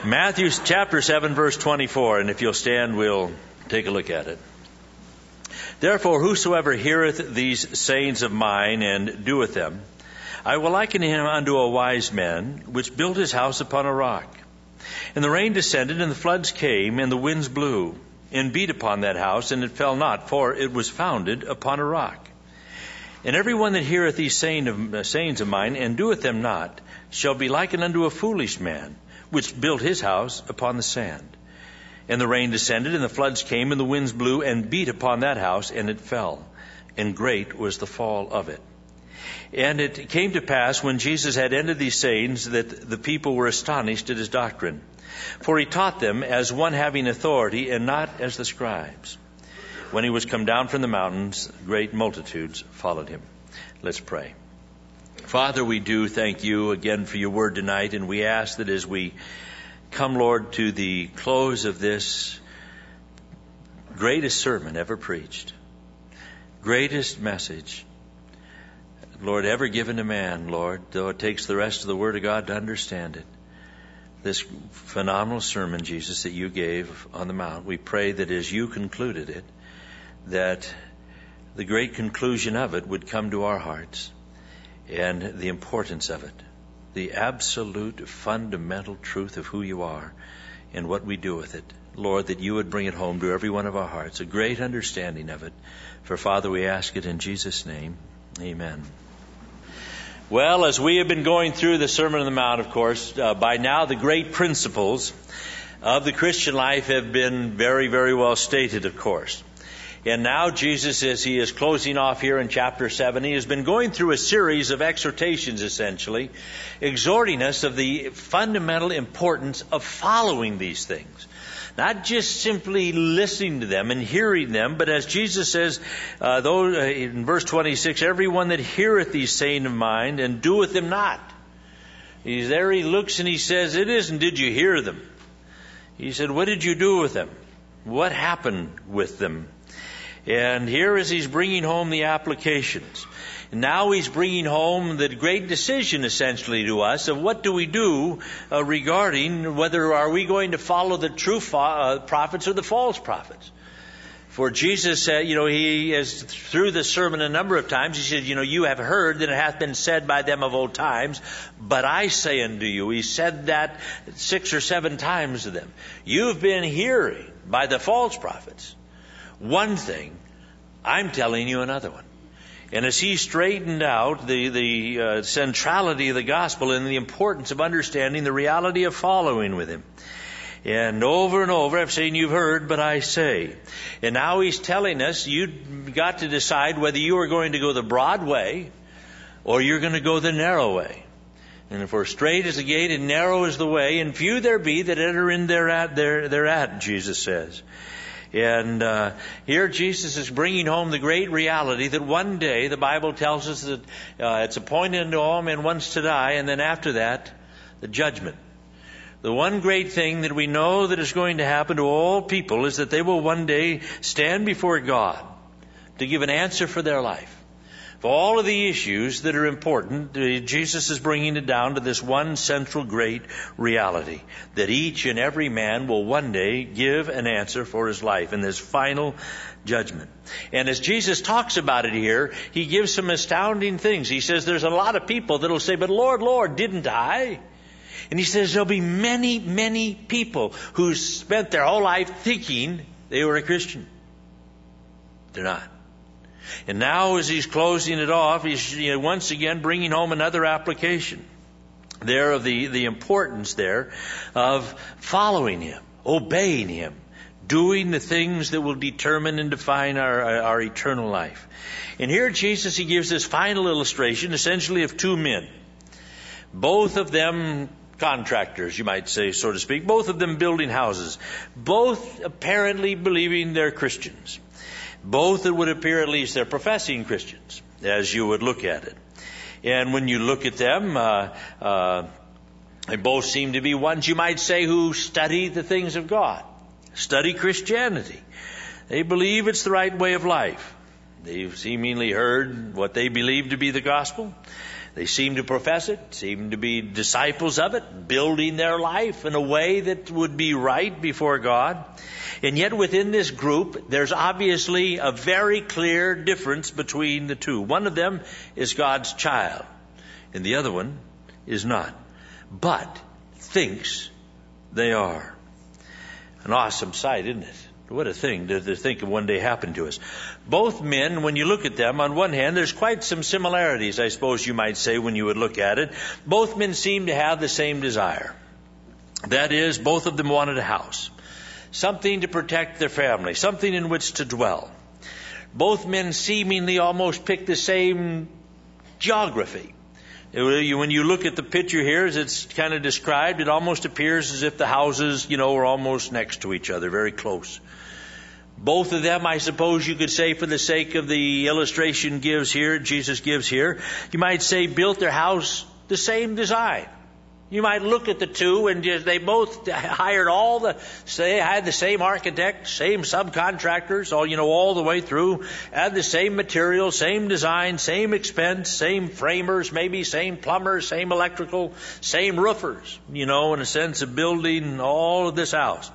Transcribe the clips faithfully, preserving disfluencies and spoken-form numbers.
Matthew chapter seven, verse twenty-four, and if you'll stand, we'll take a look at it. Therefore, whosoever heareth these sayings of mine and doeth them, I will liken him unto a wise man, which built his house upon a rock. And the rain descended, and the floods came, and the winds blew, and beat upon that house, and it fell not, for it was founded upon a rock. And every one that heareth these saying of, uh, sayings of mine, and doeth them not, shall be likened unto a foolish man, which built his house upon the sand. And the rain descended, and the floods came, and the winds blew, and beat upon that house, and it fell. And great was the fall of it. And it came to pass, when Jesus had ended these sayings, that the people were astonished at his doctrine. For he taught them as one having authority, and not as the scribes. When he was come down from the mountains, great multitudes followed him. Let's pray. Father, we do thank you again for your word tonight, and we ask that as we come, Lord, to the close of this greatest sermon ever preached, greatest message, Lord, ever given to man, Lord, though it takes the rest of the Word of God to understand it, this phenomenal sermon, Jesus, that you gave on the Mount, we pray that as you concluded it, that the great conclusion of it would come to our hearts, and the importance of it, the absolute fundamental truth of who you are and what we do with it. Lord, that you would bring it home to every one of our hearts, a great understanding of it. For, Father, we ask it in Jesus' name. Amen. Well, as we have been going through the Sermon on the Mount, of course, uh, by now the great principles of the Christian life have been very, very well stated, of course. And now Jesus, as he is closing off here in chapter seven, he has been going through a series of exhortations, essentially, exhorting us of the fundamental importance of following these things. Not just simply listening to them and hearing them, but as Jesus says, uh, though, uh, in verse twenty-six, everyone that heareth these saying of mine and doeth them not. He's there, he looks and he says, it isn't did you hear them. He said, what did you do with them? What happened with them? And here as he's bringing home the applications. Now he's bringing home the great decision essentially to us of what do we do uh, regarding whether are we going to follow the true fo- uh, prophets or the false prophets. For Jesus said, you know, he has through the sermon a number of times, he said, you know, you have heard that it hath been said by them of old times, but I say unto you, he said that six or seven times to them. You've been hearing by the false prophets one thing, I'm telling you another one. And as he straightened out the, the uh, centrality of the gospel and the importance of understanding the reality of following with him. And over and over, I've seen you've heard, but I say. And now he's telling us you've got to decide whether you are going to go the broad way or you're going to go the narrow way. And for straight is the gate and narrow is the way, and few there be that enter in thereat, there, thereat, Jesus says. And uh, here Jesus is bringing home the great reality that one day, the Bible tells us that uh, it's appointed unto all men once to die, and then after that, the judgment. The one great thing that we know that is going to happen to all people is that they will one day stand before God to give an answer for their life. For all of the issues that are important, Jesus is bringing it down to this one central great reality, that each and every man will one day give an answer for his life in this final judgment. And as Jesus talks about it here, he gives some astounding things. He says there's a lot of people that will say, but Lord, Lord, didn't I? And he says there'll be many, many people who spent their whole life thinking they were a Christian. They're not. And now as he's closing it off, he's you know, once again bringing home another application there of the, the importance there of following him, obeying him, doing the things that will determine and define our, our eternal life. And here Jesus, he gives this final illustration essentially of two men. Both of them contractors, you might say, so to speak. Both of them building houses. Both apparently believing they're Christians. Both, it would appear, at least, they're professing Christians, as you would look at it. And when you look at them, uh, uh, they both seem to be ones, you might say, who study the things of God, study Christianity. They believe it's the right way of life. They've seemingly heard what they believe to be the gospel. They seem to profess it, seem to be disciples of it, building their life in a way that would be right before God. And yet within this group, there's obviously a very clear difference between the two. One of them is God's child, and the other one is not, but thinks they are. An awesome sight, isn't it? What a thing to, to think of one day happened to us. Both men, when you look at them, on one hand, there's quite some similarities, I suppose you might say, when you would look at it. Both men seem to have the same desire. That is, both of them wanted a house, something to protect their family, something in which to dwell. Both men seemingly almost picked the same geography. When you look at the picture here, as it's kind of described, it almost appears as if the houses, you know, are almost next to each other, very close. Both of them, I suppose you could say, for the sake of the illustration gives here, Jesus gives here, you might say built their house the same design. You might look at the two and just, they both hired all the, say, had the same architect, same subcontractors, all, you know, all the way through, had the same material, same design, same expense, same framers, maybe same plumbers, same electrical, same roofers, you know, in a sense of building all of this house.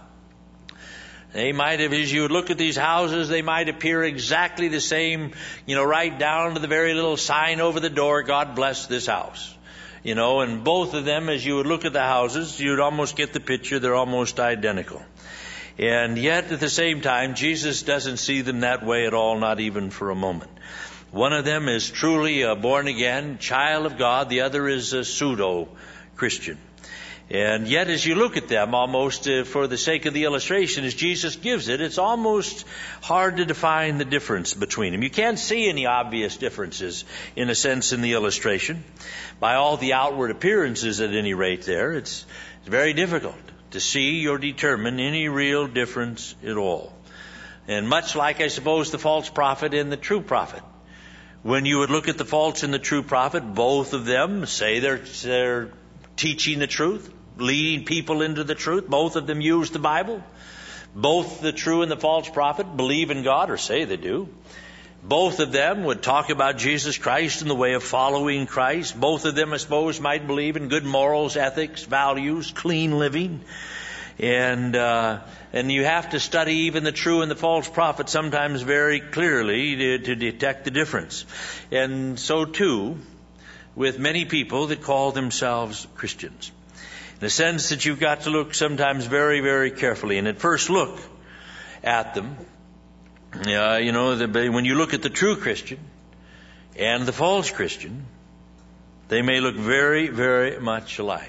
They might have, as you would look at these houses, they might appear exactly the same, you know, right down to the very little sign over the door, God bless this house. You know, and both of them, as you would look at the houses, you'd almost get the picture, they're almost identical. And yet, at the same time, Jesus doesn't see them that way at all, not even for a moment. One of them is truly a born-again child of God. The other is a pseudo-Christian. And yet, as you look at them, almost uh, for the sake of the illustration, as Jesus gives it, it's almost hard to define the difference between them. You can't see any obvious differences, in a sense, in the illustration. By all the outward appearances, at any rate there, it's, it's very difficult to see or determine any real difference at all. And much like, I suppose, the false prophet and the true prophet. When you would look at the false and the true prophet, both of them say they're, they're teaching the truth, leading people into the truth. Both of them use the Bible. Both the true and the false prophet believe in God, or say they do. Both of them would talk about Jesus Christ and the way of following Christ. Both of them, I suppose, might believe in good morals, ethics, values, clean living. And uh, and you have to study even the true and the false prophet sometimes very clearly to, to detect the difference. And so too with many people that call themselves Christians. In the sense that you've got to look sometimes very, very carefully. And at first look at them, uh, you know, the, when you look at the true Christian and the false Christian, they may look very, very much alike.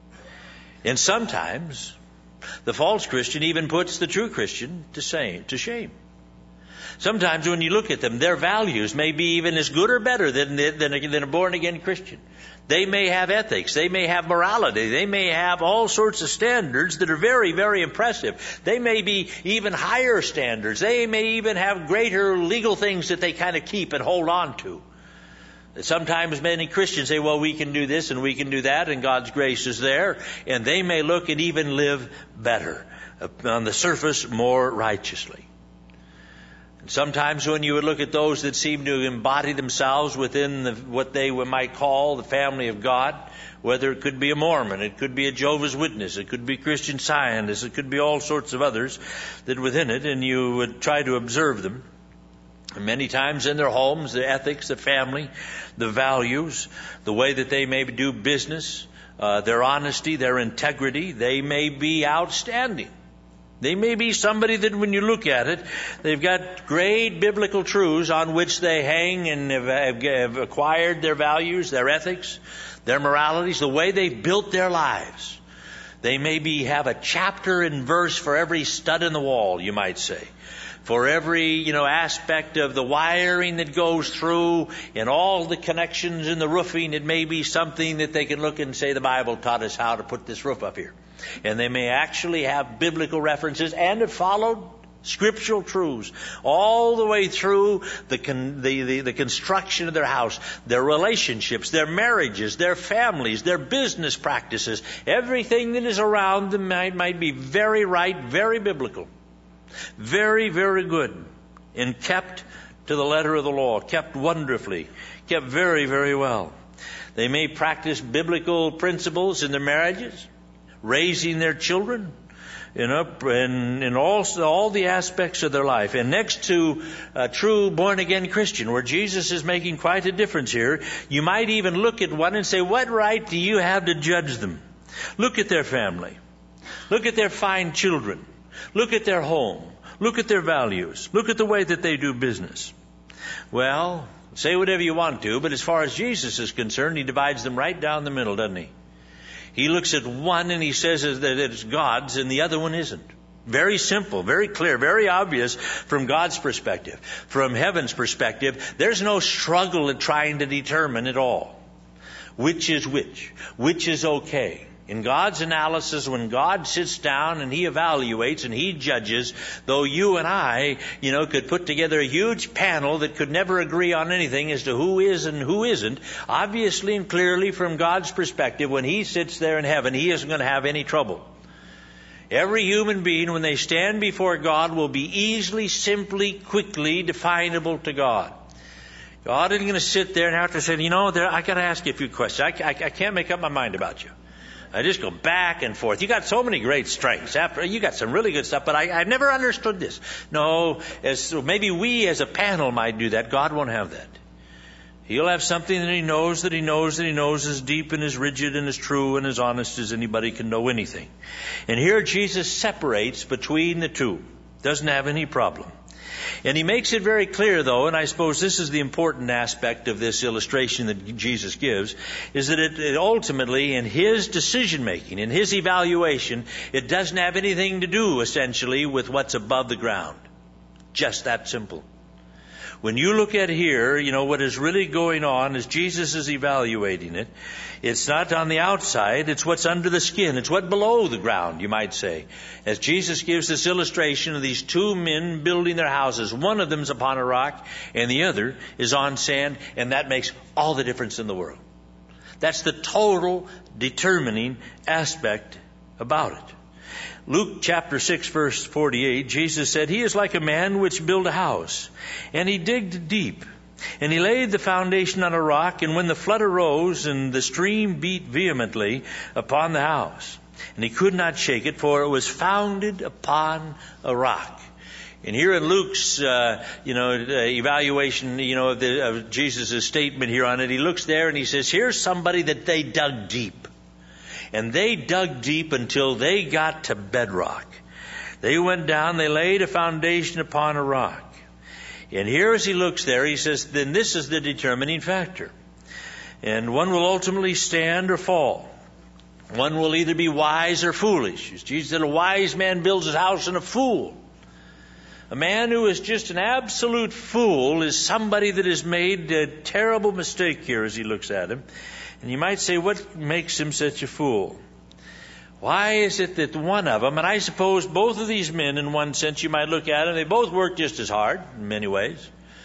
And sometimes the false Christian even puts the true Christian to shame. To shame. Sometimes when you look at them, their values may be even as good or better than, than, a, than a born-again Christian. They may have ethics. They may have morality. They may have all sorts of standards that are very, very impressive. They may be even higher standards. They may even have greater legal things that they kind of keep and hold on to. Sometimes many Christians say, well, we can do this and we can do that, and God's grace is there. And they may look and even live better, on the surface more righteously. Sometimes when you would look at those that seem to embody themselves within the, what they might call the family of God, whether it could be a Mormon, it could be a Jehovah's Witness, it could be Christian Scientist, it could be all sorts of others that within it, and you would try to observe them. And many times in their homes, the ethics, the family, the values, the way that they may do business, uh, their honesty, their integrity, they may be outstanding. They may be somebody that when you look at it, they've got great biblical truths on which they hang and have, have acquired their values, their ethics, their moralities, the way they've built their lives. They maybe have a chapter and verse for every stud in the wall, you might say. For every, you know, aspect of the wiring that goes through and all the connections in the roofing, it may be something that they can look and say, the Bible taught us how to put this roof up here. And they may actually have biblical references and have followed scriptural truths all the way through the, con- the, the, the construction of their house, their relationships, their marriages, their families, their business practices. Everything that is around them might, might be very right, very biblical. Very, very good, and kept to the letter of the law, kept wonderfully, kept very, very well. They may practice biblical principles in their marriages, raising their children, you know, and in all, all the aspects of their life. And next to a true born-again Christian, where Jesus is making quite a difference here, you might even look at one and say, what right do you have to judge them? Look at their family. Look at their fine children. Look at their home. Look at their values. Look at the way that they do business. Well, say whatever you want to, but as far as Jesus is concerned, he divides them right down the middle, doesn't he? He looks at one and he says that it's God's and the other one isn't. Very simple, very clear, very obvious from God's perspective. From heaven's perspective, there's no struggle in trying to determine at all which is which, which is okay. In God's analysis, when God sits down and he evaluates and he judges, though you and I, you know, could put together a huge panel that could never agree on anything as to who is and who isn't, obviously and clearly from God's perspective, when he sits there in heaven, he isn't going to have any trouble. Every human being, when they stand before God, will be easily, simply, quickly definable to God. God isn't going to sit there and have to say, you know, there, I got to ask you a few questions. I, I, I can't make up my mind about you. I just go back and forth. You got so many great strengths. After you got some really good stuff, but I, I've never understood this. No, as maybe we as a panel might do that. God won't have that. He'll have something that he knows that he knows that he knows is deep and as rigid and as true and as honest as anybody can know anything. And here Jesus separates between the two. Doesn't have any problem. And he makes it very clear, though, and I suppose this is the important aspect of this illustration that Jesus gives, is that it, it ultimately, in his decision-making, in his evaluation, it doesn't have anything to do, essentially, with what's above the ground. Just that simple. When you look at here, you know, what is really going on is Jesus is evaluating it. It's not on the outside, it's what's under the skin. It's what below the ground, you might say. As Jesus gives this illustration of these two men building their houses. One of them is upon a rock and the other is on sand, and that makes all the difference in the world. That's the total determining aspect about it. Luke chapter six verse forty-eight, Jesus said, he is like a man which built a house, and he digged deep, and he laid the foundation on a rock, and when the flood arose, and the stream beat vehemently upon the house, and he could not shake it, for it was founded upon a rock. And here in Luke's, uh, you know, evaluation, you know, of, the, of Jesus' statement here on it, he looks there and he says, here's somebody that they dug deep. And they dug deep until they got to bedrock. They went down, they laid a foundation upon a rock. And here as he looks there, he says, then this is the determining factor. And one will ultimately stand or fall. One will either be wise or foolish. As Jesus said, a wise man builds his house and a fool. A man who is just an absolute fool is somebody that has made a terrible mistake here as he looks at him. And you might say, what makes him such a fool? Why is it that one of them, and I suppose both of these men, in one sense, you might look at them, they both worked just as hard in many ways.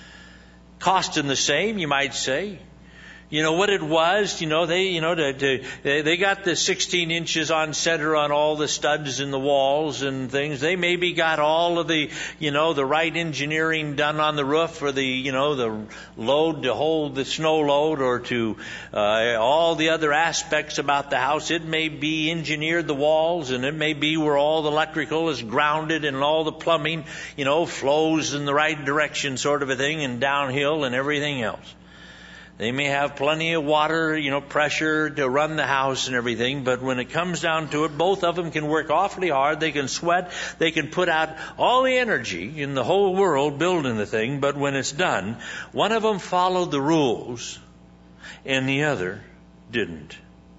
Costing the same, you might say. You know what it was, you know, they, you know, to, to, they, they got the sixteen inches on center on all the studs in the walls and things. They maybe got all of the, you know, the right engineering done on the roof for the, you know, the load to hold the snow load, or to, uh, all the other aspects about the house. It may be engineered, the walls, and it may be where all the electrical is grounded and all the plumbing, you know, flows in the right direction sort of a thing, and downhill and everything else. They may have plenty of water, you know, pressure to run the house and everything, but when it comes down to it, both of them can work awfully hard. They can sweat. They can put out all the energy in the whole world building the thing, but when it's done, one of them followed the rules and the other didn't.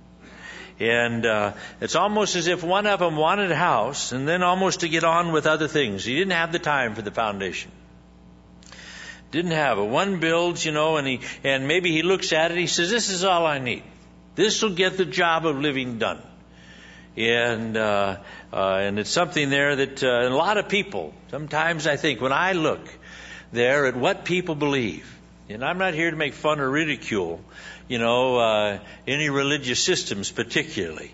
And uh, it's almost as if one of them wanted a house and then almost to get on with other things. He didn't have the time for the foundation. Didn't have it. One builds, you know, and he and maybe he looks at it. He says, "This is all I need. This will get the job of living done." And uh, uh, and it's something there that uh, a lot of people. Sometimes I think when I look there at what people believe, and I'm not here to make fun or ridicule, you know, uh, any religious systems particularly.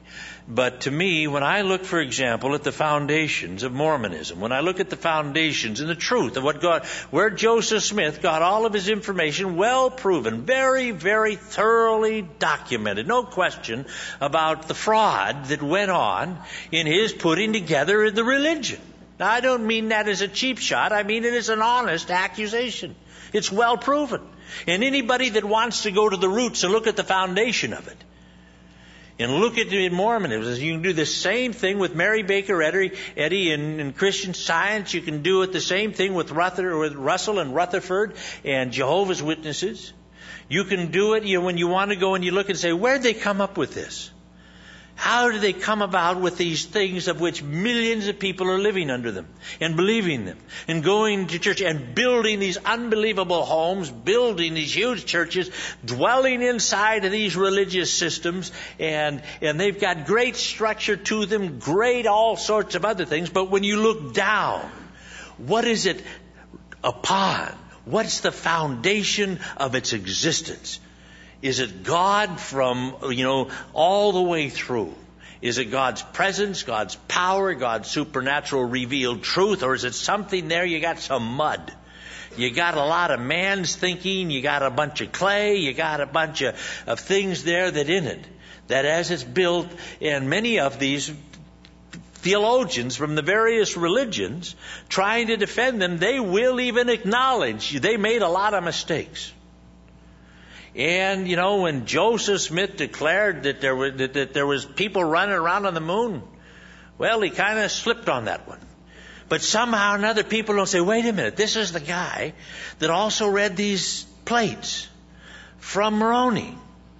But to me, when I look, for example, at the foundations of Mormonism, when I look at the foundations and the truth of what God, where Joseph Smith got all of his information, well proven, very, very thoroughly documented, no question about the fraud that went on in his putting together the religion. Now, I don't mean that as a cheap shot. I mean it as an honest accusation. It's well proven. And anybody that wants to go to the roots and look at the foundation of it, and look at it in Mormonism, you can do the same thing with Mary Baker Eddy, Eddy in, in Christian Science. You can do it the same thing with, Ruther, with Russell and Rutherford and Jehovah's Witnesses. You can do it you know, when you want to go and you look and say, where did they come up with this? How do they come about with these things of which millions of people are living under them and believing them and going to church and building these unbelievable homes, building these huge churches, dwelling inside of these religious systems, and, and they've got great structure to them, great all sorts of other things. But when you look down, what is it upon? What's the foundation of its existence? Is it God from, you know, all the way through? Is it God's presence, God's power, God's supernatural revealed truth? Or is it something there, you got some mud? You got a lot of man's thinking, you got a bunch of clay, you got a bunch of, of things there that in it, that as it's built, and many of these theologians from the various religions trying to defend them, they will even acknowledge they made a lot of mistakes. And, you know, when Joseph Smith declared that there was, that, that there was people running around on the moon, well, he kind of slipped on that one. But somehow or another, people don't say, wait a minute, this is the guy that also read these plates from Moroni.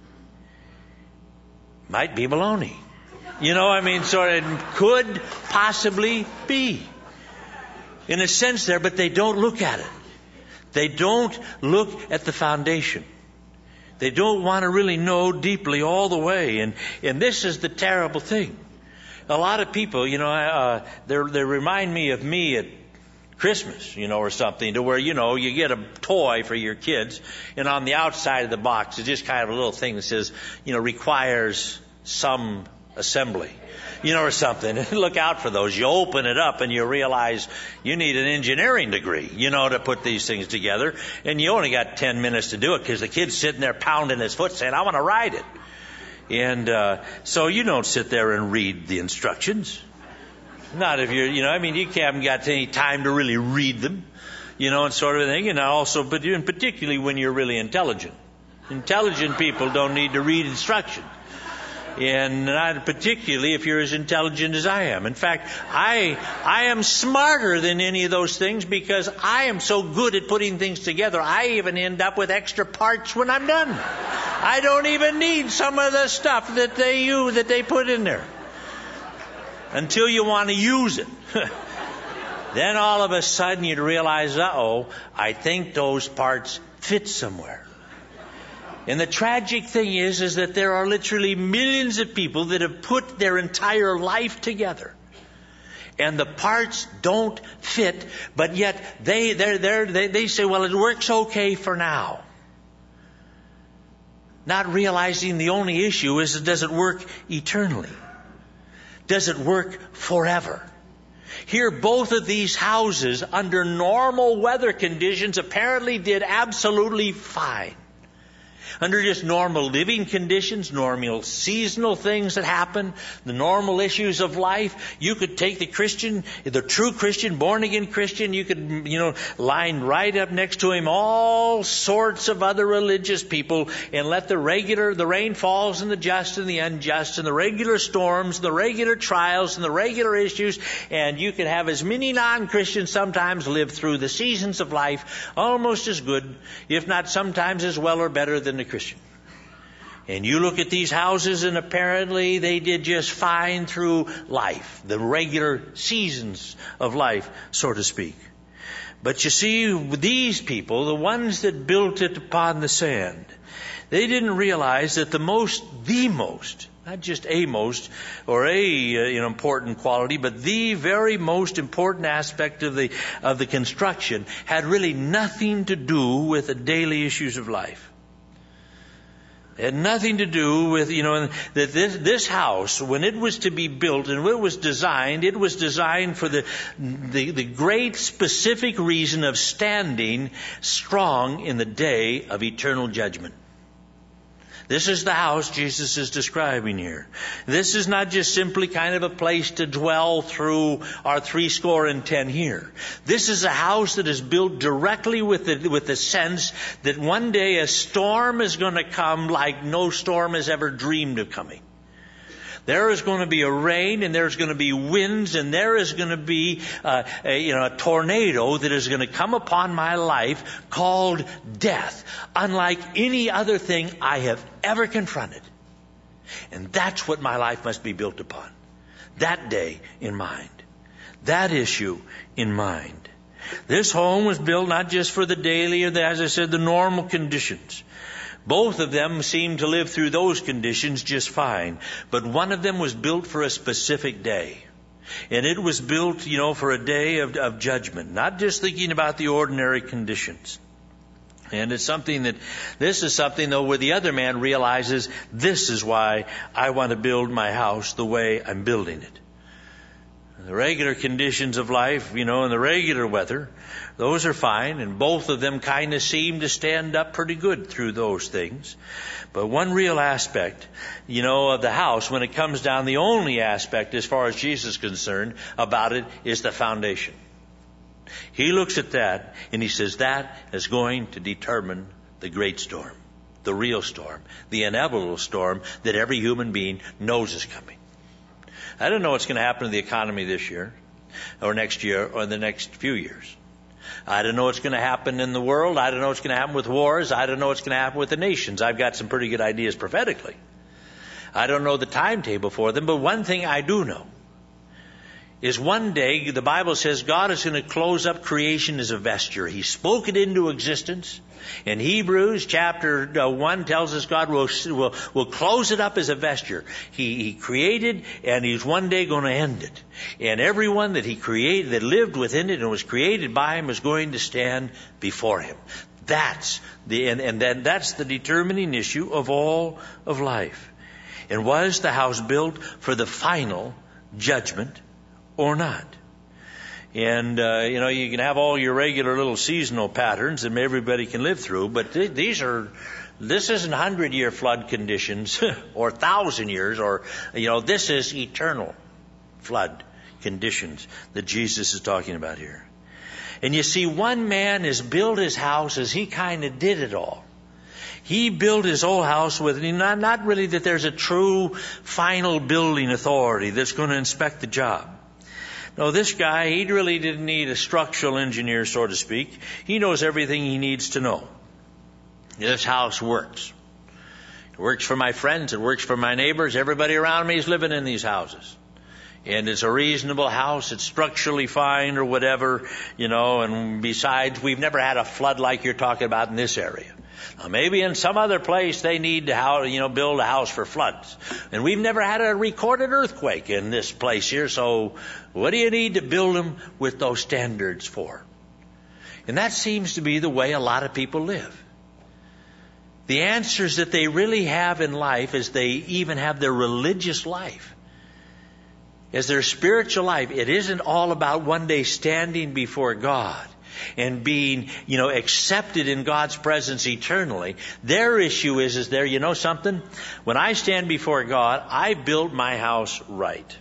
Might be baloney. You know, I mean, so it could possibly be. In a sense there, but they don't look at it. They don't look at the foundation. They don't want to really know deeply all the way. And, and this is the terrible thing. A lot of people, you know, uh, they they remind me of me at Christmas, you know, or something, to where, you know, you get a toy for your kids, and on the outside of the box is just kind of a little thing that says, you know, requires some assembly, you know, or something. Look out for those. You open it up and you realize you need an engineering degree, you know, to put these things together. And you only got ten minutes to do it because the kid's sitting there pounding his foot saying, I want to ride it. And uh, so you don't sit there and read the instructions. Not if you're, you know, I mean, you haven't got any time to really read them, you know, and sort of thing. And also, but and particularly when you're really intelligent. Intelligent people don't need to read instructions. And not particularly if you're as intelligent as I am. In fact, I I am smarter than any of those things because I am so good at putting things together. I even end up with extra parts when I'm done. I don't even need some of the stuff that they use, that they put in there. Until you want to use it. Then all of a sudden you'd realize, uh-oh, I think those parts fit somewhere. And the tragic thing is, is that there are literally millions of people that have put their entire life together. And the parts don't fit, but yet they, they're, they're, they, they say, well, it works okay for now. Not realizing the only issue is, does it work eternally? Does it work forever? Here, both of these houses, under normal weather conditions, apparently did absolutely fine. Under just normal living conditions, normal seasonal things that happen, the normal issues of life, you could take the Christian, the true Christian, born-again Christian, you could, you know, line right up next to him all sorts of other religious people and let the regular, the rain falls and the just and the unjust and the regular storms, the regular trials and the regular issues, and you could have as many non-Christians sometimes live through the seasons of life almost as good, if not sometimes as well or better than the Christian. And you look at these houses and apparently they did just fine through life, the regular seasons of life, so to speak. But you see, these people, the ones that built it upon the sand, they didn't realize that the most, the most, not just a most or a uh, an important quality, but the very most important aspect of the of the construction had really nothing to do with the daily issues of life. It had nothing to do with, you know, that this, this house, when it was to be built and when it was designed, it was designed for the, the, the great specific reason of standing strong in the day of eternal judgment. This is the house Jesus is describing here. This is not just simply kind of a place to dwell through our three score and ten here. This is a house that is built directly with the, with the sense that one day a storm is going to come like no storm has ever dreamed of coming. There is going to be a rain, and there's going to be winds, and there is going to be uh, a, you know, a tornado that is going to come upon my life called death, unlike any other thing I have ever confronted. And that's what my life must be built upon. That day in mind. That issue in mind. This home was built not just for the daily or the, as I said, the normal conditions. Both of them seemed to live through those conditions just fine. But one of them was built for a specific day. And it was built, you know, for a day of, of judgment. Not just thinking about the ordinary conditions. And it's something that, this is something though where the other man realizes, this is why I want to build my house the way I'm building it. The regular conditions of life, you know, and the regular weather, those are fine, and both of them kind of seem to stand up pretty good through those things. But one real aspect, you know, of the house, when it comes down, the only aspect as far as Jesus is concerned about it is the foundation. He looks at that and he says that is going to determine the great storm, the real storm, the inevitable storm that every human being knows is coming. I don't know what's going to happen to the economy this year or next year or in the next few years. I don't know what's going to happen in the world. I don't know what's going to happen with wars. I don't know what's going to happen with the nations. I've got some pretty good ideas prophetically. I don't know the timetable for them, but one thing I do know is one day, the Bible says God is going to close up creation as a vesture. He spoke it into existence. In Hebrews chapter one tells us God will, will, will close it up as a vesture. He, he created, and He's one day going to end it. And everyone that He created, that lived within it and was created by Him, is going to stand before Him. That's the, and, and then that's the determining issue of all of life. And was the house built for the final judgment or not? And, uh, you know, you can have all your regular little seasonal patterns that everybody can live through, but th- these are, this isn't hundred-year flood conditions or thousand years or, you know, this is eternal flood conditions that Jesus is talking about here. And you see, one man has built his house as he kind of did it all. He built his whole house with, not, not really that there's a true final building authority that's going to inspect the job. No, this guy, he really didn't need a structural engineer, so to speak. He knows everything he needs to know. This house works. It works for my friends. It works for my neighbors. Everybody around me is living in these houses. And it's a reasonable house. It's structurally fine or whatever, you know, and besides, we've never had a flood like you're talking about in this area. Now, maybe in some other place they need to, how, you know, build a house for floods. And we've never had a recorded earthquake in this place here, so what do you need to build them with those standards for? And that seems to be the way a lot of people live. The answers that they really have in life is they even have their religious life. As their spiritual life, it isn't all about one day standing before God and being, you know, accepted in God's presence eternally. Their issue is, is there, you know something? When I stand before God, I built my house right.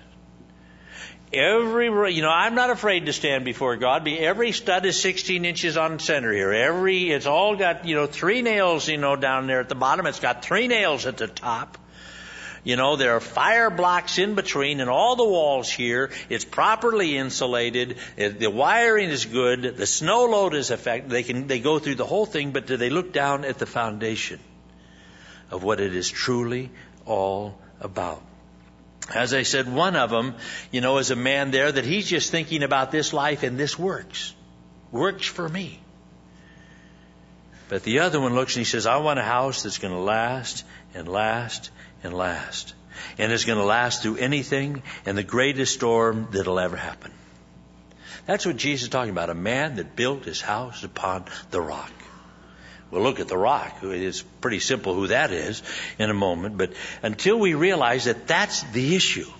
Every, you know, I'm not afraid to stand before God. Every stud is sixteen inches on center here. Every, it's all got, you know, three nails, you know, down there at the bottom. It's got three nails at the top. You know, there are fire blocks in between and all the walls here. It's properly insulated. The wiring is good. The snow load is effective. They can, they go through the whole thing, but do they look down at the foundation of what it is truly all about? As I said, one of them, you know, is a man there that he's just thinking about this life and this works. Works for me. But the other one looks and he says, I want a house that's going to last and last and last. And it's going to last through anything and the greatest storm that'll ever happen. That's what Jesus is talking about. A man that built his house upon the rock. We'll look at the rock. It's pretty simple who that is in a moment. But until we realize that that's the issue.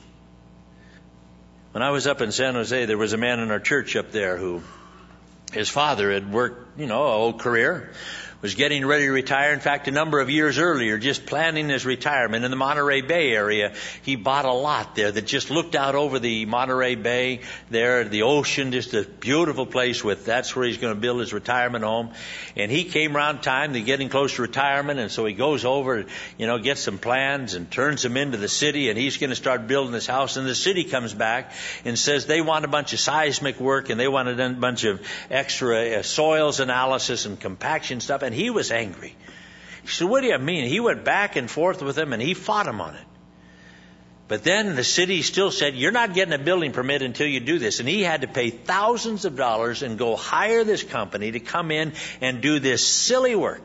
When I was up in San Jose, there was a man in our church up there who, his father had worked, you know, a whole career, was getting ready to retire. In fact, a number of years earlier, just planning his retirement in the Monterey Bay area, he bought a lot there that just looked out over the Monterey Bay there, the ocean, just a beautiful place with, that's where he's going to build his retirement home. And he came around time to getting close to retirement, and so he goes over, you know, gets some plans and turns them into the city, and he's going to start building this house. And the city comes back and says they want a bunch of seismic work, and they wanted a bunch of extra uh, soils analysis and compaction stuff. And he was angry. He said, what do you mean? He went back and forth with him, and he fought him on it. But then the city still said, you're not getting a building permit until you do this. And he had to pay thousands of dollars and go hire this company to come in and do this silly work.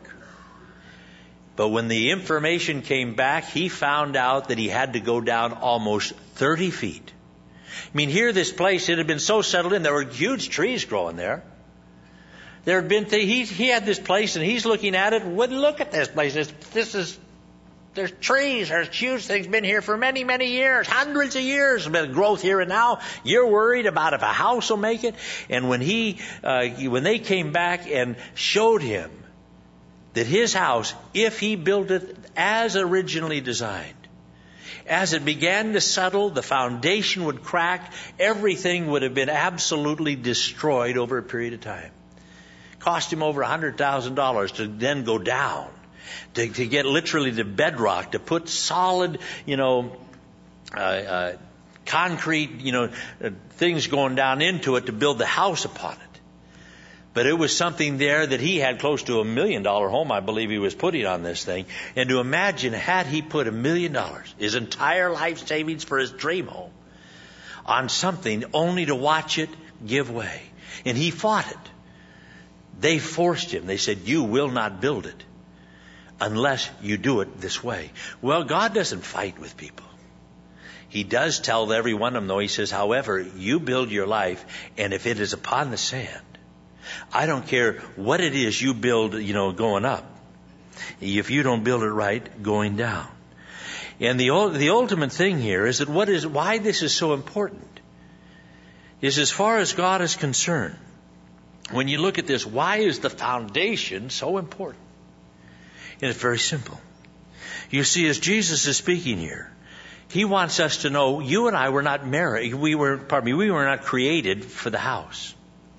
But when the information came back, he found out that he had to go down almost thirty feet. I mean, here this place, it had been so settled in, there were huge trees growing there. There had been, th- he, he had this place, and he's looking at it, wouldn't look at this place. This, this is, there's trees, there's huge things, been here for many, many years, hundreds of years, been growth here and now. You're worried about if a house will make it. And when he, uh, when they came back and showed him that his house, if he built it as originally designed, as it began to settle, the foundation would crack, everything would have been absolutely destroyed over a period of time. Cost him over one hundred thousand dollars to then go down, to, to get literally to bedrock, to put solid, you know, uh, uh, concrete, you know, uh, things going down into it to build the house upon it. But it was something there that he had close to a million dollar home, I believe he was putting on this thing. And to imagine, had he put a million dollars, his entire life savings for his dream home, on something only to watch it give way. And he fought it. They forced him. They said, you will not build it unless you do it this way. Well, God doesn't fight with people. He does tell every one of them, though, he says, however, you build your life, and if it is upon the sand, I don't care what it is you build, you know, going up. If you don't build it right, going down. And the the ultimate thing here is that what is why this is so important is, as far as God is concerned, when you look at this, why is the foundation so important? And it's very simple. You see, as Jesus is speaking here, he wants us to know you and I were not married. We were, pardon me, we were not created for the house.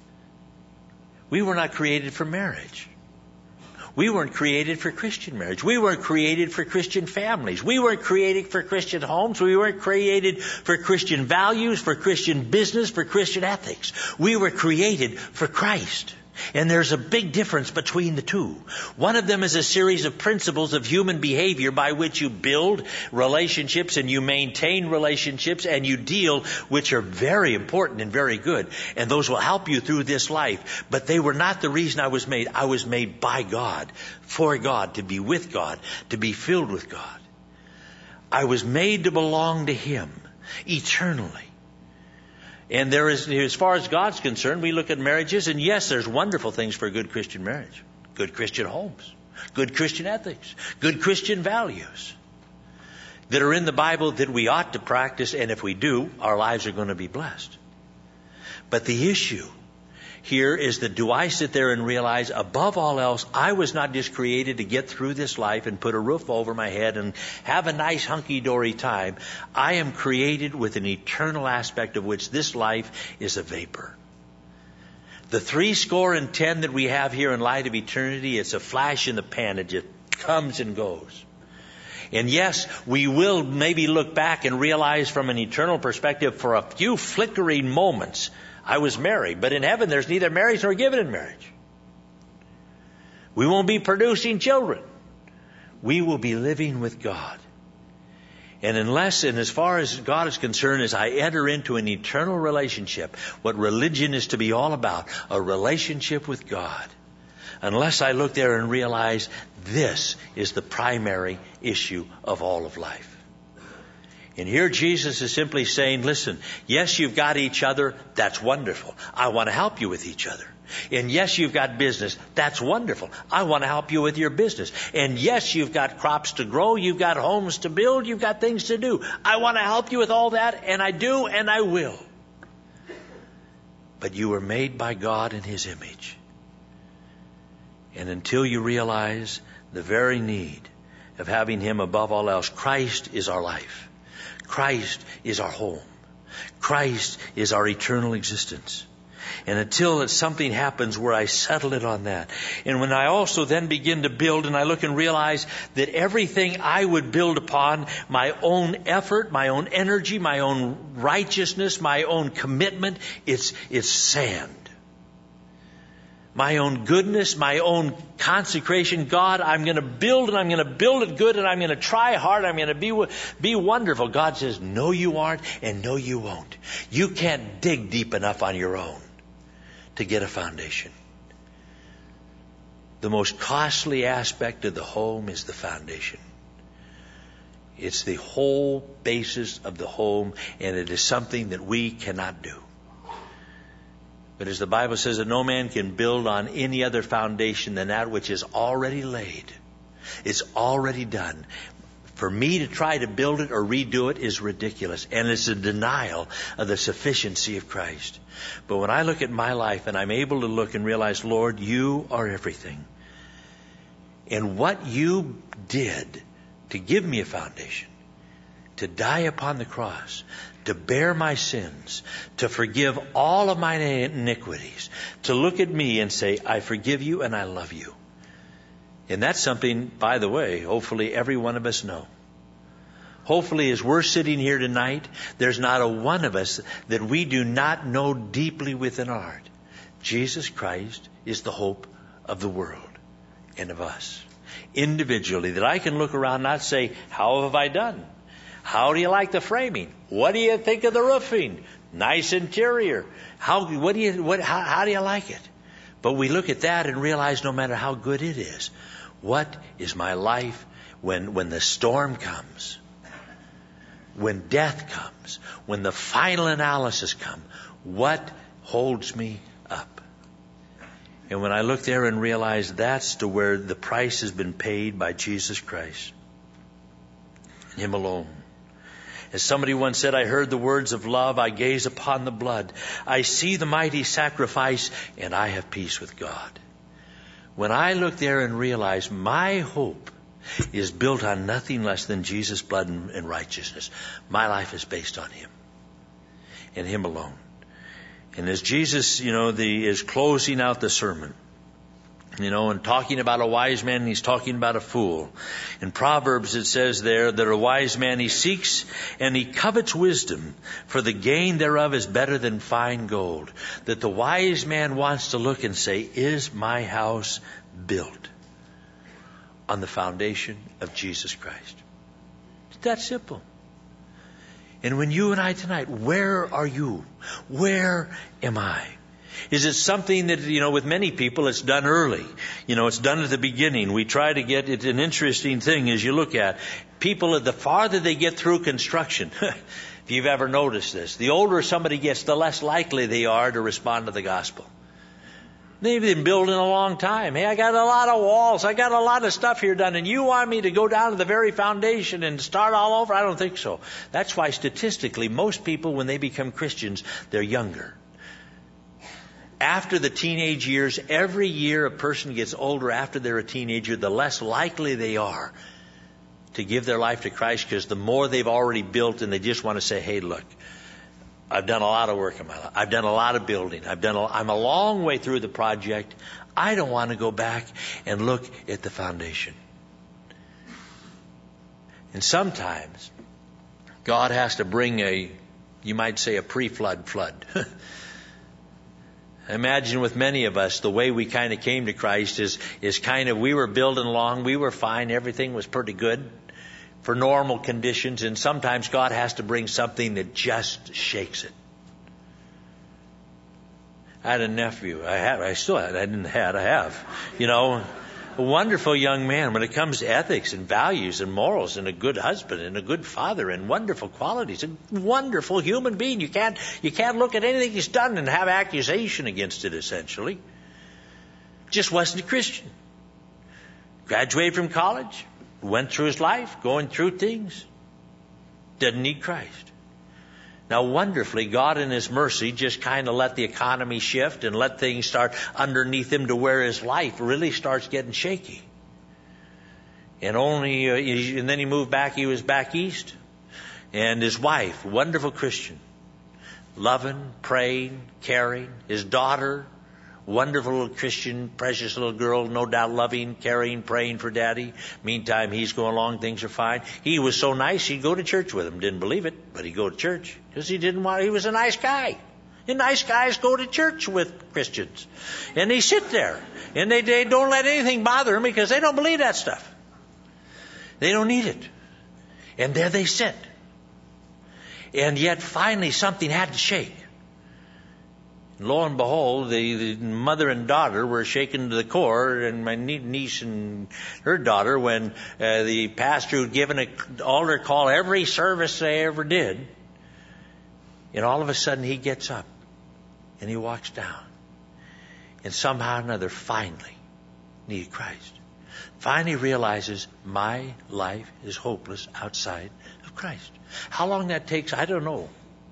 We were not created for marriage. We weren't created for Christian marriage. We weren't created for Christian families. We weren't created for Christian homes. We weren't created for Christian values, for Christian business, for Christian ethics. We were created for Christ. And there's a big difference between the two. One of them is a series of principles of human behavior by which you build relationships and you maintain relationships and you deal, which are very important and very good. And those will help you through this life. But they were not the reason I was made. I was made by God, for God, to be with God, to be filled with God. I was made to belong to Him eternally. And there is, as far as God's concerned, we look at marriages, and yes, there's wonderful things for a good Christian marriage. Good Christian homes. Good Christian ethics. Good Christian values that are in the Bible that we ought to practice, and if we do, our lives are going to be blessed. But the issue here is that, do I sit there and realize, above all else, I was not just created to get through this life and put a roof over my head and have a nice hunky-dory time. I am created with an eternal aspect of which this life is a vapor. The three score and ten that we have here in light of eternity, it's a flash in the pan. It just comes and goes. And yes, we will maybe look back and realize from an eternal perspective, for a few flickering moments, I was married. But in heaven, there's neither marriage nor given in marriage. We won't be producing children. We will be living with God. And unless, and as far as God is concerned, as I enter into an eternal relationship, what religion is to be all about, a relationship with God, unless I look there and realize this is the primary issue of all of life. And here Jesus is simply saying, listen, yes, you've got each other. That's wonderful. I want to help you with each other. And yes, you've got business. That's wonderful. I want to help you with your business. And yes, you've got crops to grow. You've got homes to build. You've got things to do. I want to help you with all that. And I do, and I will. But you were made by God in His image. And until you realize the very need of having Him above all else, Christ is our life. Christ is our home. Christ is our eternal existence. And until something happens where I settle it on that. And when I also then begin to build and I look and realize that everything I would build upon, my own effort, my own energy, my own righteousness, my own commitment, it's, it's sand. My own goodness, my own consecration. God, I'm going to build and I'm going to build it good and I'm going to try hard. I'm going to be, be wonderful. God says, no, you aren't and no, you won't. You can't dig deep enough on your own to get a foundation. The most costly aspect of the home is the foundation. It's the whole basis of the home, and it is something that we cannot do. But as the Bible says that no man can build on any other foundation than that which is already laid. It's already done. For me to try to build it or redo it is ridiculous. And it's a denial of the sufficiency of Christ. But when I look at my life and I'm able to look and realize, Lord, you are everything. And what you did to give me a foundation, to die upon the cross, to bear my sins, to forgive all of my iniquities, to look at me and say, I forgive you and I love you. And that's something, by the way, hopefully every one of us know. Hopefully as we're sitting here tonight, there's not a one of us that we do not know deeply within our heart. Jesus Christ is the hope of the world and of us. Individually, that I can look around and not say, how have I done? How do you like the framing? What do you think of the roofing? Nice interior. How, what do you, what, how, how do you like it? But we look at that and realize no matter how good it is, what is my life when, when the storm comes, when death comes, when the final analysis comes, what holds me up? And when I look there and realize that's to where the price has been paid by Jesus Christ, Him alone. As somebody once said, I heard the words of love, I gaze upon the blood, I see the mighty sacrifice, and I have peace with God. When I look there and realize my hope is built on nothing less than Jesus' blood and, and righteousness, my life is based on Him and Him alone. And as Jesus, you know, the, is closing out the sermon, you know, and talking about a wise man, he's talking about a fool. In Proverbs it says there that a wise man, he seeks and he covets wisdom, for the gain thereof is better than fine gold. That the wise man wants to look and say, is my house built on the foundation of Jesus Christ? It's that simple. And when you and I tonight, where are you? Where am I? Is it something that, you know, with many people it's done early? You know, it's done at the beginning. We try to get it. An interesting thing as you look at people, the farther they get through construction, if you've ever noticed this, the older somebody gets, the less likely they are to respond to the gospel. They've been building a long time. Hey, I got a lot of walls. I got a lot of stuff here done. And you want me to go down to the very foundation and start all over? I don't think so. That's why statistically, most people, when they become Christians, they're younger. After the teenage years, every year a person gets older after they're a teenager, the less likely they are to give their life to Christ, because the more they've already built and they just want to say, hey, look, I've done a lot of work in my life. I've done a lot of building. I've done a, I'm a long way through the project. I don't want to go back and look at the foundation. And sometimes God has to bring a, you might say, a pre-flood flood. Imagine with many of us, the way we kind of came to Christ is, is kind of, we were building along, we were fine, everything was pretty good for normal conditions, and sometimes God has to bring something that just shakes it. I had a nephew. I have. I still had. I didn't had. I have. You know, a wonderful young man when it comes to ethics and values and morals, and a good husband and a good father and wonderful qualities. A wonderful human being. You can't, you can't look at anything he's done and have accusation against it, essentially. Just wasn't a Christian. Graduated from college, went through his life, going through things. Didn't need Christ. Now, wonderfully, God in His mercy just kind of let the economy shift and let things start underneath him to where his life really starts getting shaky. And only, uh, he, and then he moved back. He was back east, and his wife, wonderful Christian, loving, praying, caring. His daughter, wonderful little Christian, precious little girl, no doubt loving, caring, praying for Daddy. Meantime, he's going along, things are fine. He was so nice, he'd go to church with him. Didn't believe it, but he'd go to church because he didn't want. He was a nice guy. And nice guys go to church with Christians, and they sit there, and they, they don't let anything bother them because they don't believe that stuff. They don't need it, and there they sit. And yet, finally, something had to shake. Lo and behold, the, the mother and daughter were shaken to the core, and my niece and her daughter, when uh, the pastor had given an altar call every service they ever did, and all of a sudden he gets up and he walks down, and somehow or another finally needed Christ. Finally realizes my life is hopeless outside of Christ. How long that takes, I don't know.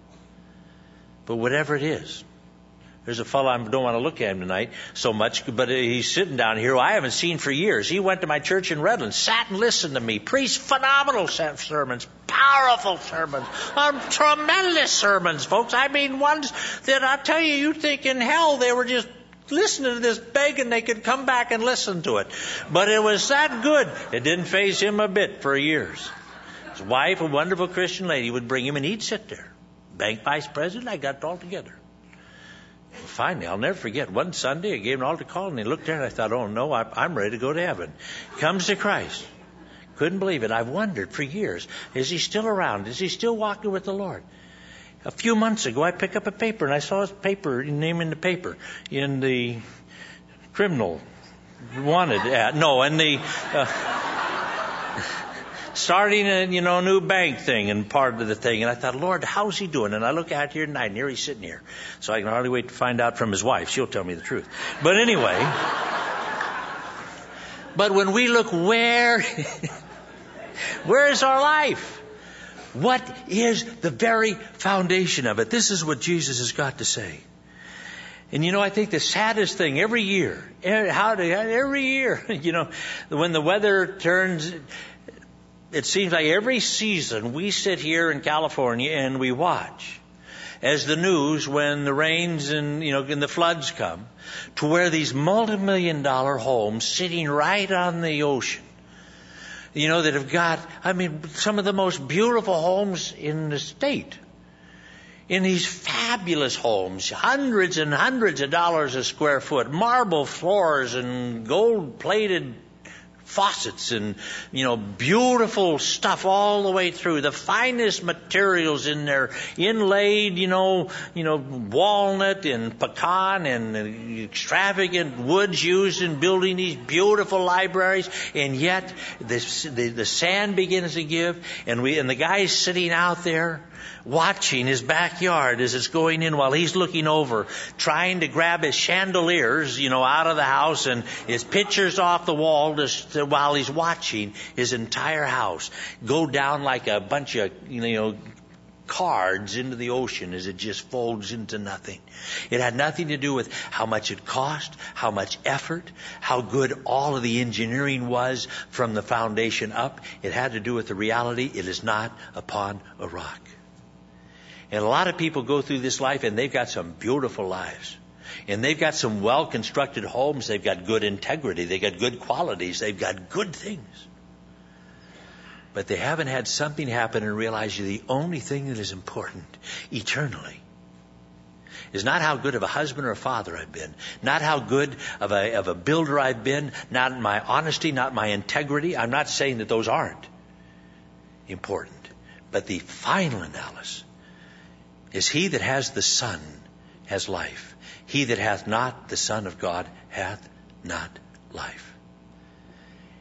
But whatever it is, there's a fellow, I don't want to look at him tonight so much, but he's sitting down here who I haven't seen for years. He went to my church in Redlands, sat and listened to me, preached phenomenal sermons, powerful sermons, um, tremendous sermons, folks. I mean, ones that I tell you, you'd think in hell they were just listening to this begging they could come back and listen to it. But it was that good. It didn't faze him a bit for years. His wife, a wonderful Christian lady, would bring him and he'd sit there. Bank vice president, I got it all together. Finally, I'll never forget, one Sunday I gave an altar call and he looked there and I thought, oh no, I'm ready to go to heaven. Comes to Christ. Couldn't believe it. I've wondered for years, is he still around? Is he still walking with the Lord? A few months ago, I picked up a paper and I saw his paper, name in the paper, in the criminal wanted ad. No, in the uh, starting a you know new bank thing and part of the thing. And I thought, Lord, how's he doing? And I look out here tonight, and here he's sitting here. So I can hardly wait to find out from his wife. She'll tell me the truth. But anyway, but when we look where, where is our life? What is the very foundation of it? This is what Jesus has got to say. And you know, I think the saddest thing every year, how to, every year, you know, when the weather turns, it seems like every season we sit here in California and we watch as the news, when the rains and, you know, and the floods come, to where these multi-million dollar homes sitting right on the ocean, you know, that have got, I mean, some of the most beautiful homes in the state. In these fabulous homes, hundreds and hundreds of dollars a square foot, marble floors and gold-plated faucets and, you know, beautiful stuff all the way through. The finest materials in there, inlaid, you know, you know, walnut and pecan and extravagant woods used in building these beautiful libraries. And yet the, the, the sand begins to give, and we, and the guy's sitting out there watching his backyard as it's going in while he's looking over, trying to grab his chandeliers, you know, out of the house and his pictures off the wall just to, while he's watching his entire house go down like a bunch of, you know, cards into the ocean as it just folds into nothing. It had nothing to do with how much it cost, how much effort, how good all of the engineering was from the foundation up. It had to do with the reality it is not upon a rock. And a lot of people go through this life and they've got some beautiful lives. And they've got some well-constructed homes. They've got good integrity. They've got good qualities. They've got good things. But they haven't had something happen and realize the only thing that is important eternally is not how good of a husband or a father I've been, not how good of a, of a builder I've been, not my honesty, not my integrity. I'm not saying that those aren't important. But the final analysis is he that has the Son has life. He that hath not the Son of God hath not life.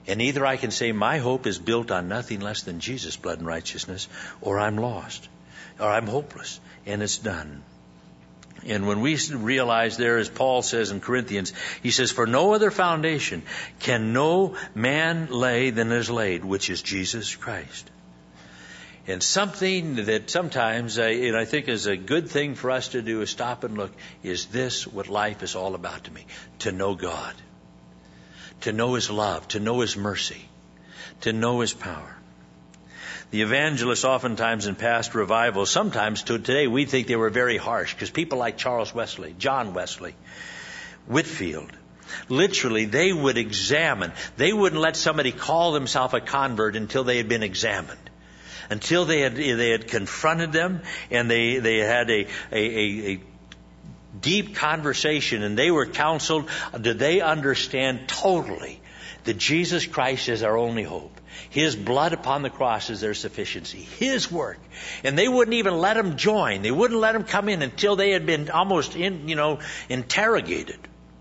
And either I can say my hope is built on nothing less than Jesus' blood and righteousness, or I'm lost, or I'm hopeless, and it's done. And when we realize there, as Paul says in Corinthians, he says, for no other foundation can no man lay than is laid, which is Jesus Christ. And something that sometimes I, and I think is a good thing for us to do is stop and look, is this what life is all about to me? To know God, to know His love, to know His mercy, to know His power. The evangelists oftentimes in past revivals, sometimes to today we think they were very harsh, because people like Charles Wesley, John Wesley, Whitefield, literally they would examine. They wouldn't let somebody call themselves a convert until they had been examined, until they had they had confronted them and they they had a a, a, a deep conversation, and they were counseled. Did they understand totally that Jesus Christ is our only hope? His blood upon the cross is their sufficiency. His work. And they wouldn't even let him join. They wouldn't let him come in until they had been almost, in, you know, interrogated.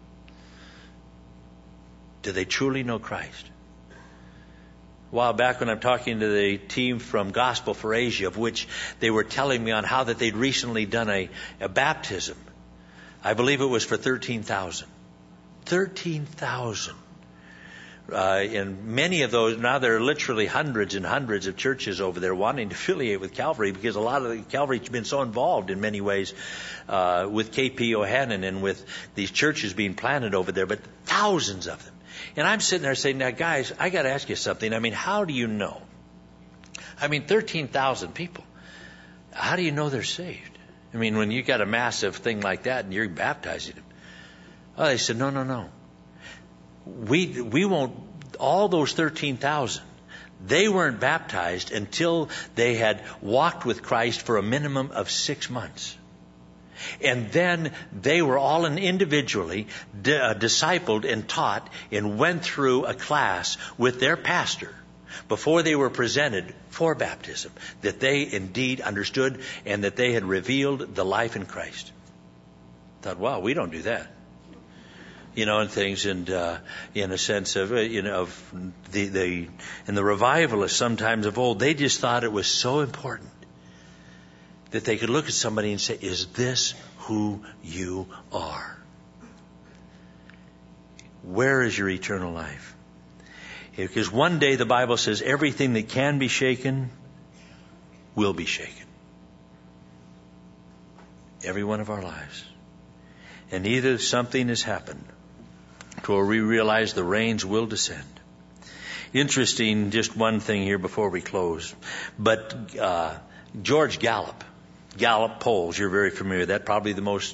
Do they truly know Christ? A while back when I'm talking to the team from Gospel for Asia, of which they were telling me on how that they'd recently done a, a baptism. I believe it was for thirteen thousand. thirteen thousand. Uh, and many of those, now there are literally hundreds and hundreds of churches over there wanting to affiliate with Calvary, because a lot of the Calvary's been so involved in many ways uh, with K P Ohanan and with these churches being planted over there, but thousands of them. And I'm sitting there saying, now guys, I got to ask you something. I mean, how do you know? I mean, thirteen thousand people. How do you know they're saved? I mean, when you got a massive thing like that and you're baptizing them. Oh, they said, no, no, no. We we won't, all those thirteen thousand, they weren't baptized until they had walked with Christ for a minimum of six months. And then they were all individually di- uh, discipled and taught and went through a class with their pastor before they were presented for baptism, that they indeed understood and that they had revealed the life in Christ. I thought, wow, we don't do that. You know, and things, and uh, in a sense of, uh, you know, of the, the, and the revivalists sometimes of old, they just thought it was so important that they could look at somebody and say, is this who you are? Where is your eternal life? Because one day the Bible says everything that can be shaken will be shaken. Every one of our lives. And either something has happened to where we realize the rains will descend. Interesting, just one thing here before we close. But uh, George Gallup, Gallup polls, you're very familiar with that, probably the most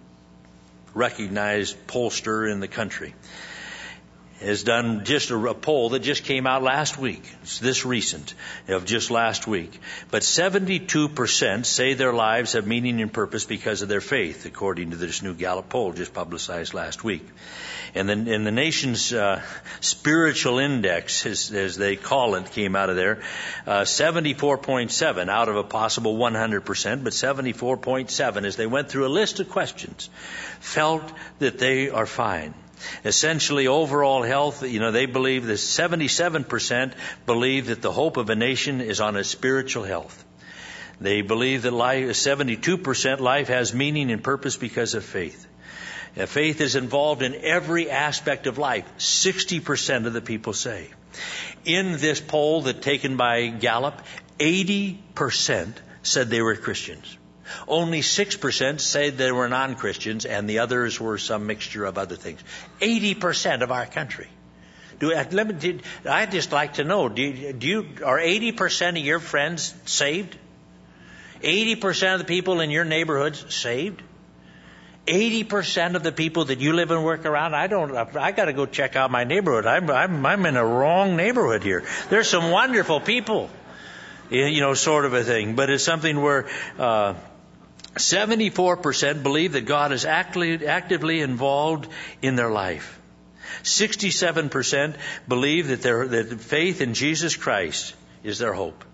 recognized pollster in the country, has done just a, a poll that just came out last week. It's this recent, of just last week. But seventy-two percent say their lives have meaning and purpose because of their faith, according to this new Gallup poll just publicized last week. And then, and the nation's uh, spiritual index, as, as they call it, came out of there, uh, seventy-four point seven out of a possible one hundred percent, but seventy-four point seven, as they went through a list of questions, felt that they are fine. Essentially, overall health, you know, they believe that seventy-seven percent believe that the hope of a nation is on its spiritual health. They believe that life, seventy-two percent life has meaning and purpose because of faith. Now, faith is involved in every aspect of life, sixty percent of the people say. In this poll that taken by Gallup, eighty percent said they were Christians. Only six percent said they were non-Christians, and the others were some mixture of other things. eighty percent of our country. Do, let me, did, I'd just like to know, do you, do you, are eighty percent of your friends saved? eighty percent of the people in your neighborhoods saved? eighty percent of the people that you live and work around, I don't, I got to go check out my neighborhood. I'm, I'm, I'm in a wrong neighborhood here. There's some wonderful people, you know, sort of a thing. But it's something where, uh, seventy-four percent believe that God is actively, actively involved in their life. sixty-seven percent believe that their that faith in Jesus Christ is their hope.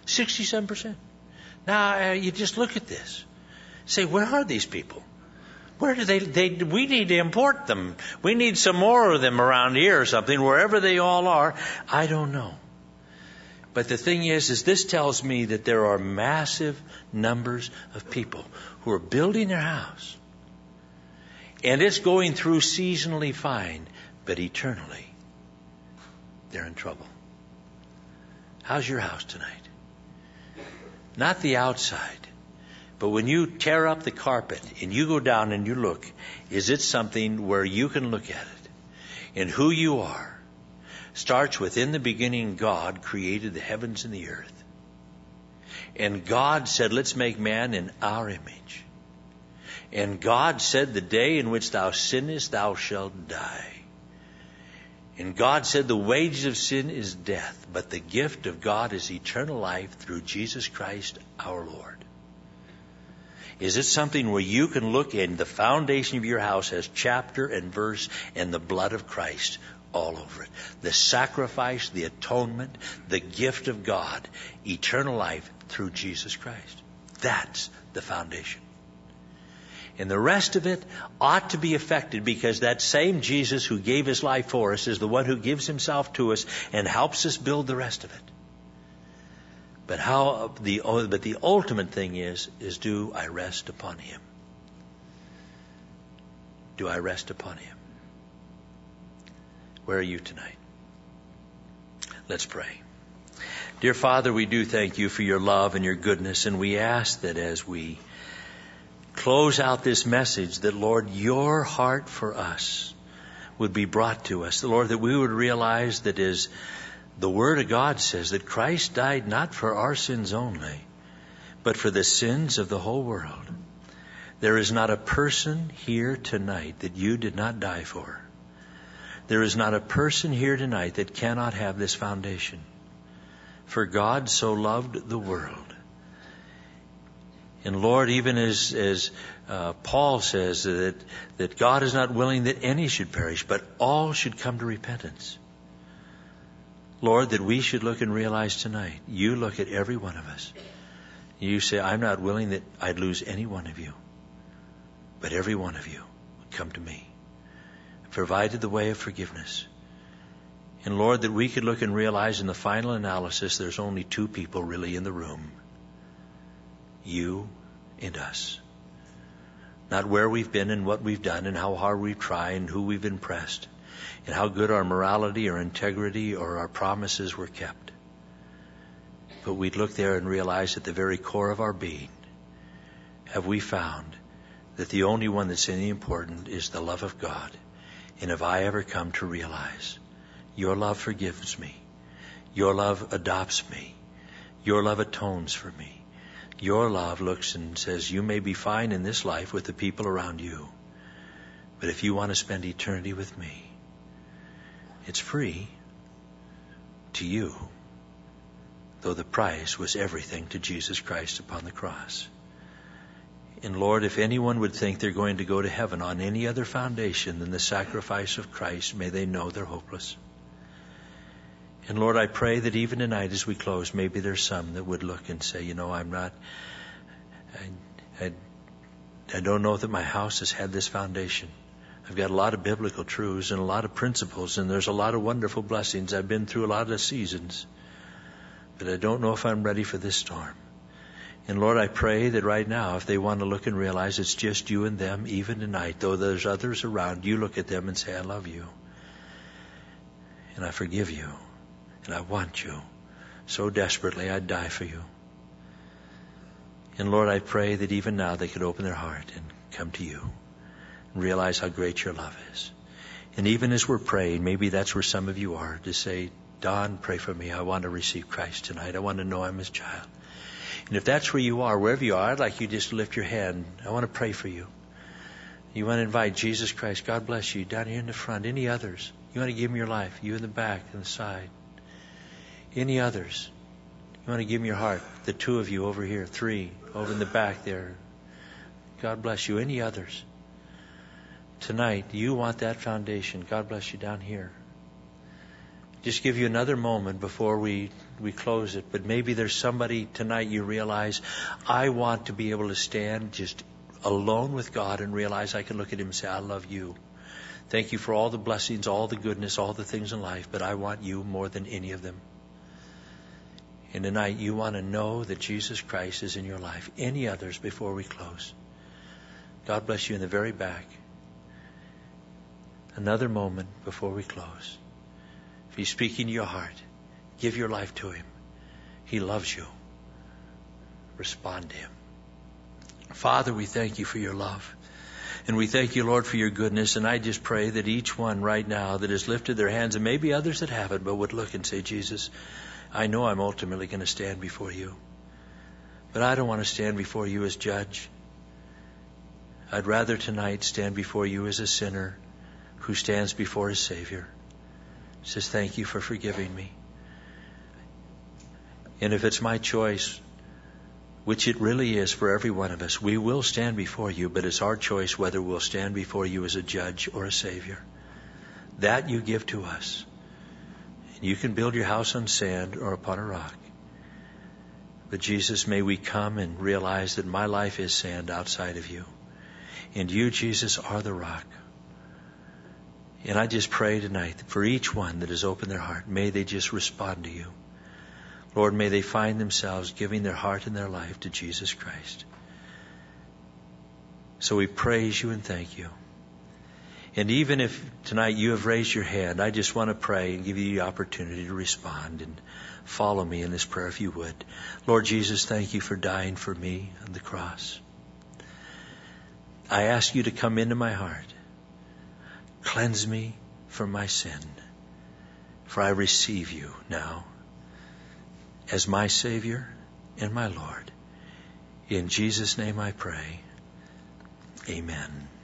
sixty-seven percent. Now, uh, you just look at this. Say, where are these people? Where do they, they, we need to import them. We need some more of them around here or something, wherever they all are. I don't know. But the thing is, is this tells me that there are massive numbers of people who are building their house. And it's going through seasonally fine, but eternally, they're in trouble. How's your house tonight? Not the outside. But when you tear up the carpet and you go down and you look, is it something where you can look at it? And who you are starts with, in the beginning, God created the heavens and the earth. And God said, let's make man in our image. And God said, the day in which thou sinnest, thou shalt die. And God said, the wages of sin is death, but the gift of God is eternal life through Jesus Christ our Lord. Is it something where you can look in, the foundation of your house has chapter and verse and the blood of Christ all over it? The sacrifice, the atonement, the gift of God, eternal life through Jesus Christ. That's the foundation. And the rest of it ought to be affected, because that same Jesus who gave his life for us is the one who gives himself to us and helps us build the rest of it. But how the but the ultimate thing is, is do I rest upon him? Do I rest upon him? Where are you tonight? Let's pray. Dear Father, we do thank you for your love and your goodness, and we ask that as we close out this message, that, Lord, your heart for us would be brought to us. Lord, that we would realize that as the Word of God says, that Christ died not for our sins only, but for the sins of the whole world. There is not a person here tonight that you did not die for. There is not a person here tonight that cannot have this foundation. For God so loved the world. And Lord, even as, as uh, Paul says that, that God is not willing that any should perish, but all should come to repentance. Lord, that we should look and realize tonight, you look at every one of us. You say, I'm not willing that I'd lose any one of you, but every one of you would come to me. Provided the way of forgiveness. And Lord, that we could look and realize in the final analysis, there's only two people really in the room. You and us. Not where we've been and what we've done and how hard we've tried and who we've impressed and how good our morality or integrity or our promises were kept. But we'd look there and realize at the very core of our being, have we found that the only one that's any important is the love of God. And have I ever come to realize your love forgives me. Your love adopts me. Your love atones for me. Your love looks and says, you may be fine in this life with the people around you, but if you want to spend eternity with me, it's free to you, though the price was everything to Jesus Christ upon the cross. And Lord, if anyone would think they're going to go to heaven on any other foundation than the sacrifice of Christ, may they know they're hopeless. And Lord, I pray that even tonight as we close, maybe there's some that would look and say, you know, I'm not, I, I, I don't know that my house has had this foundation. I've got a lot of biblical truths and a lot of principles, and there's a lot of wonderful blessings. I've been through a lot of seasons, but I don't know if I'm ready for this storm. And Lord, I pray that right now, if they want to look and realize it's just you and them, even tonight, though there's others around, you look at them and say, I love you. And I forgive you. And I want you so desperately, I'd die for you. And Lord, I pray that even now they could open their heart and come to you and realize how great your love is. And even as we're praying, maybe that's where some of you are, to say, Don, pray for me. I want to receive Christ tonight. I want to know I'm his child. And if that's where you are, wherever you are, I'd like you just to lift your hand. I want to pray for you. You want to invite Jesus Christ. God bless you. Down here in the front. Any others? You want to give him your life. You in the back and the side. Any others? You want to give him your heart? The two of you over here. Three. Over in the back there. God bless you. Any others? Tonight, you want that foundation. God bless you down here. Just give you another moment before we, we close it. But maybe there's somebody tonight you realize, I want to be able to stand just alone with God and realize I can look at him and say, I love you. Thank you for all the blessings, all the goodness, all the things in life, but I want you more than any of them. And tonight you want to know that Jesus Christ is in your life. Any others before we close? God bless you in the very back. Another moment before we close. If he's speaking to your heart, give your life to him. He loves you. Respond to him. Father, we thank you for your love. And we thank you, Lord, for your goodness. And I just pray that each one right now that has lifted their hands, and maybe others that haven't, but would look and say, Jesus, I know I'm ultimately going to stand before you. But I don't want to stand before you as judge. I'd rather tonight stand before you as a sinner who stands before his Savior. Says, thank you for forgiving me. And if it's my choice, which it really is for every one of us, we will stand before you, but it's our choice whether we'll stand before you as a judge or a Savior. That you give to us. And you can build your house on sand or upon a rock. But Jesus, may we come and realize that my life is sand outside of you. And you, Jesus, are the rock. And I just pray tonight that for each one that has opened their heart, may they just respond to you. Lord, may they find themselves giving their heart and their life to Jesus Christ. So we praise you and thank you. And even if tonight you have raised your hand, I just want to pray and give you the opportunity to respond and follow me in this prayer if you would. Lord Jesus, thank you for dying for me on the cross. I ask you to come into my heart. Cleanse me from my sin. For I receive you now as my Savior and my Lord. In Jesus' name I pray. Amen.